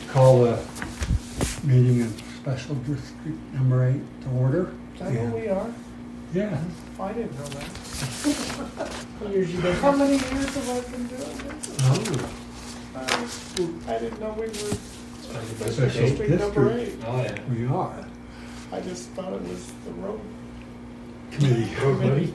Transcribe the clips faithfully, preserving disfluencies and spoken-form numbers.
Call the meeting of Special District Number Eight to order. Is that who we are? Yeah. I didn't know that. How years you been? How many years have I been doing this? Oh. I, I didn't know we were Special Special District Number District. Eight. Oh, yeah. We are. I just thought it was the road. Committee. Everybody?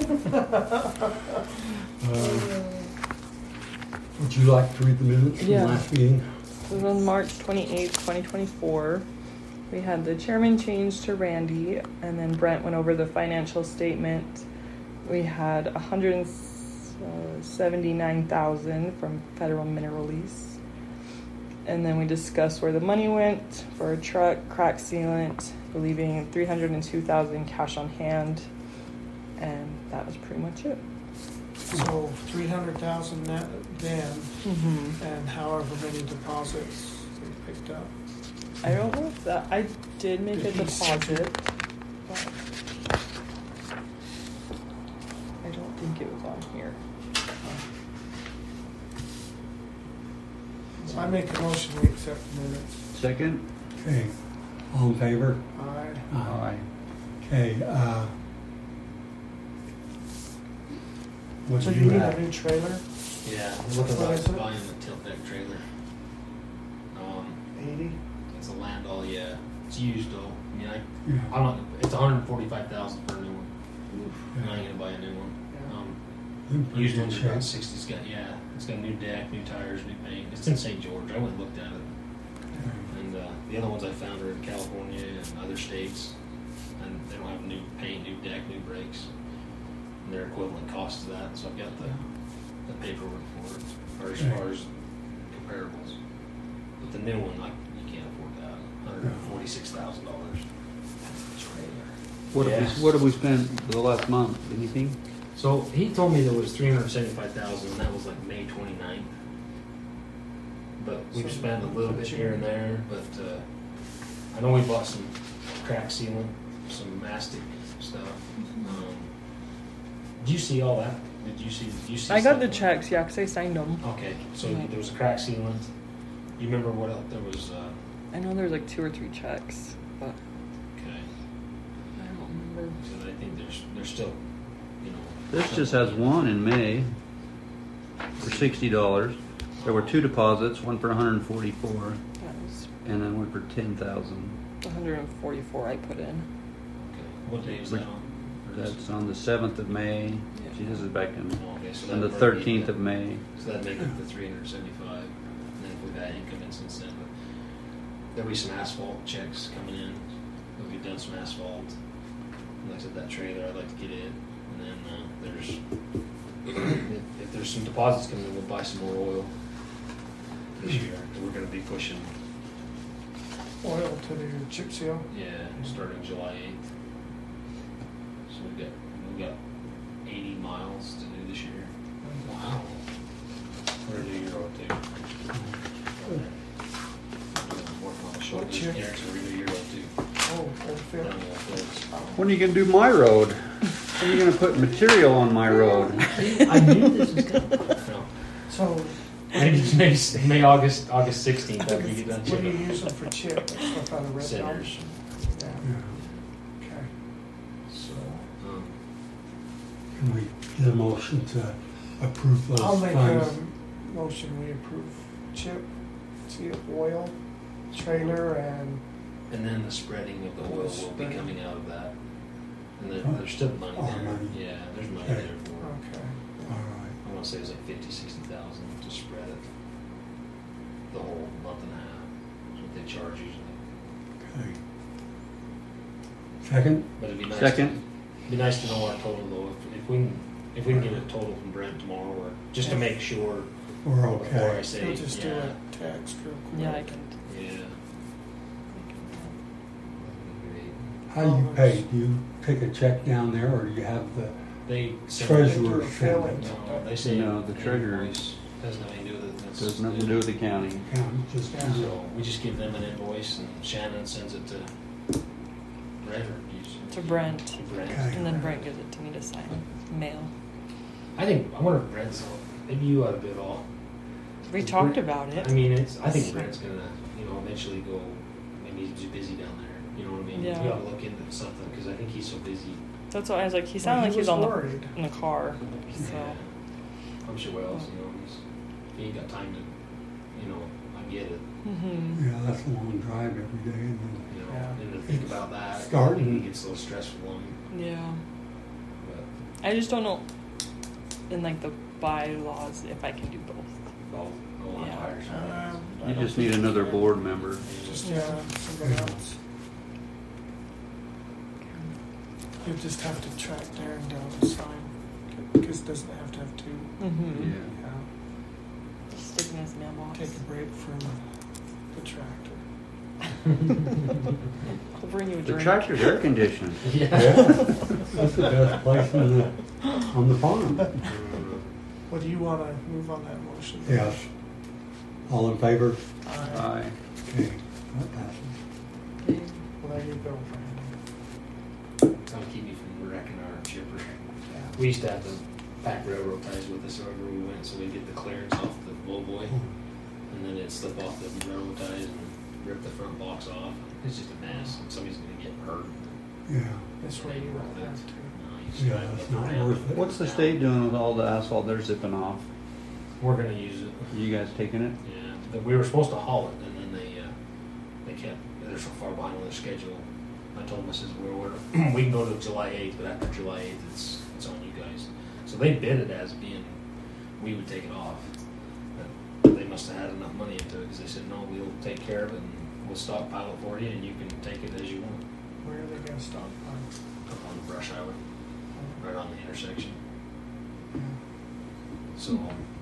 Uh, Would you like to read the minutes from Yeah. last meeting? It was on March twenty-eighth, twenty twenty-four. We had the chairman change to Randy, and then Brent went over the financial statement. We had one hundred seventy-nine thousand dollars from federal mineral lease. And then we discussed where the money went for a truck, crack sealant, leaving three hundred two thousand dollars cash on hand. And that was pretty much it. So three hundred thousand net then, Mm-hmm. and however many deposits we picked up. I don't know if that, I did make a Did he send you- deposit, but I don't think it was on here. I make a motion we accept the minutes. Second? Okay. All in favor? Aye. Aye. Okay, uh. What So do you you need a have? new trailer, Yeah, I'm looking What about is it? buying a tilt deck trailer. Um, eighty? it's a Landau, yeah. It's used though. I mean, I, Yeah. I'm not, it's one hundred forty-five thousand for a new one. I'm not gonna buy a new one. Yeah. Um, In pretty used good one's shape. about sixty, it's got, yeah, it's got new deck, new tires, new paint. It's in Saint George. I went and looked at it. And, uh, the other ones I found are in California and other states. And they don't have new paint, new deck, new brakes. And they're equivalent cost to that, so I've got the, the paperwork for it, or as Okay. far as comparables. But the new one, like, you can't afford that, hundred and forty-six thousand dollars. Trailer. What have Yes. we, what have we spent for the last month? Anything? So he told me there was three hundred seventy-five thousand, and that was like May twenty-ninth. But we've So- spent a little bit here and there, but, uh, I know we bought some crack sealant, some mastic stuff. Um, Did you see all that? Did you see, did you see? I got the stuff? checks, yeah, because I signed them. Okay, so Yeah. there was a crack sealant. You remember what else? There was, uh, I know there's like two or three checks, but okay, I don't remember. so I think there's, there's still, you know. This just has one in May for sixty dollars. There were two deposits, one for one hundred and forty-four, That was and then one for ten thousand. one hundred forty-four I put in. Okay, what day is that on? Or is- That's on the seventh of May. Yeah. See, this is back in, Oh, okay, so on the that'd probably be thirteenth the- of May. So that'd make it the three hundred seventy-five, and then if we've had income in since then, but there'll be some asphalt checks coming in, that we've done some asphalt. And like I said, that trailer, I'd like to get in, and then, uh, there's, if, if there's some deposits coming in, we'll buy some more oil this year, and we're gonna be pushing, Oil to the chip seal. yeah, starting July eighth. So we've got, we've got eighty miles to do this year. Wow. We're gonna do Euro two. Working on the shoulder. What year? Eric's gonna redo Euro two. Oh, old field. Down the fields. When are you gonna do my road? When are you gonna put material on my road? I knew this was coming. No. So, Maybe, maybe, May, August, August sixteenth, after we get done what do you chipping. use them for chip? That stuff out of red Centers. Yeah, Yeah. okay. So, um, Can we get a motion to approve those I'll make funds? a motion, we approve chip, seal, oil, trailer, and and then the spreading of the oil will be Spreading. coming out of that. And there, Oh. there's still money Oh, there. money. Yeah, there's money Okay. there for it. okay. All right. I want to say it was like fifty, sixty thousand to spread it the whole month and a half. That's what they charge usually. Okay. Second? But it'd be nice. Second. To, be nice to know our total though. If, if we can, if we can get a total from Brent tomorrow, or just to make sure We're before I okay. say We'll just do yeah, a text real quick. Yeah, I can. yeah. How do you pay? Do you take a check down there or do you have the They send treasurer do a send filling. it? No, they say No, the treasurer invoice. Has nothing to do with it. That's- There's nothing to do with the county. Account, just Yeah. So we just give them an invoice, and Shannon sends it to Brent or you send To it Brent. To Brent. Okay. And then Brent gives it to me to sign. Mail. I think I wonder if Brent's. Maybe you ought to bid all. We talked about it. I mean, it's. I think Brent's gonna. You know, know, eventually go, maybe he's just busy down there. You know what I mean? Yeah. We ought to look into something because I think he's so busy. That's what I was like. He Well, sounded he like he's was on worried. the in the car. So Yeah. I'm sure what else, you know, he's, he ain't got time to, you know, I get it. hmm Yeah, that's a long drive every day, and then You know, Yeah. and to think about that, Starting- it gets a little stressful on him. yeah. But I just don't know in like the bylaws if I can do both. both go on Yeah. tires. Um, I You don't just think need you another can. board member. Just, yeah, somebody else. You just have to track Darren down to sign, because it doesn't have to have two. Mm-hmm. Yeah. Yeah. Just stick in his mailbox. Take a break from the tractor. I'll bring you a The drink. tractor's air conditioned. yeah, that's the best place in the, on the farm. What do you want to move on that motion? Yes. All in favor? Aye. Aye. Okay, that passes. Okay. Well, there you go, Brandon. Trying to keep me from wrecking our chipper. Yeah. We used to have to pack railroad ties with us wherever we went, so we'd get the clearance off the lowboy, and then it'd slip off the railroad ties and rip the front box off. It's just a mess. And somebody's gonna get hurt. Yeah. This way you won't have to. No, you just Yeah, drive it's up not around. worth it. What's the state doing with all the asphalt they're zipping off? We're gonna use it. You guys taking it? Yeah, but we were supposed to haul it, and then they uh, they kept they're so far behind on their schedule. I told them, I says we're, we're we can go to July eighth, but after July eighth, it's it's on you guys. So they bid it as being we would take it off. But they must have had enough money into it because they said no, we'll take care of it and we'll stockpile it for you, and you can take it as you want. Where are they going to stop? Up on the brush highway, right on the intersection. So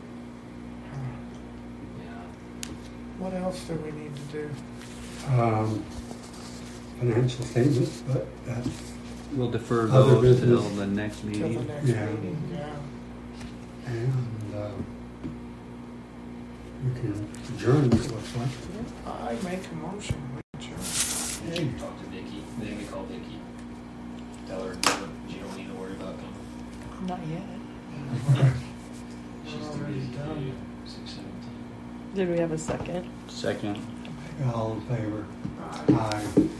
yeah. What else do we need to do? Um, financial statements, but that's, We'll defer Other those till business. the next Till the meeting. next Yeah. meeting? Yeah. and, uh, we can adjourn, it looks like. I make a motion. we adjourn. Did you talk to Vicky? Then we call Vicky. Tell her that you don't need to worry about coming. Not yet. She's We're too already busy to done. do six seventeen. Did we have a second? Second. All in favor? Aye. Aye.